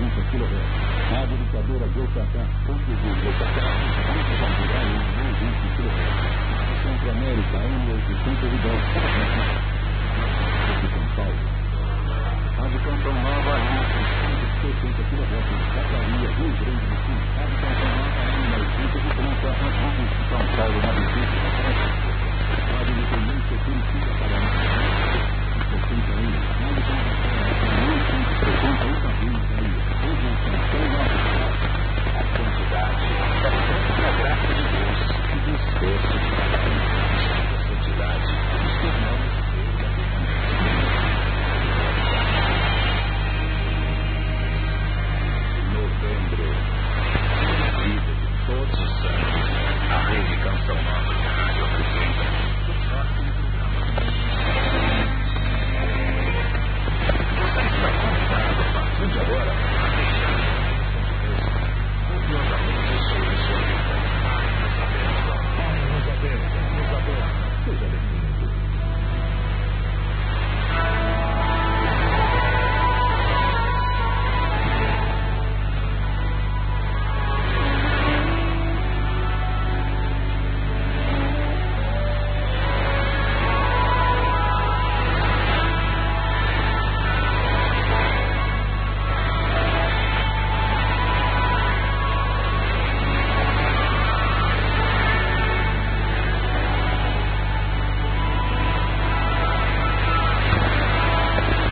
130 kHz. Rádio Educadora GKK.com, 20 kHz. Centro América, M810, São Paulo. Rádio Canção Nova, M860 kHz, Jacaria, Rio Grande do Sul. Rádio Canção Nova, M930, São Paulo, na Vicente. Rádio Independência, Curitiba, Paraná. 61, Rádio Canção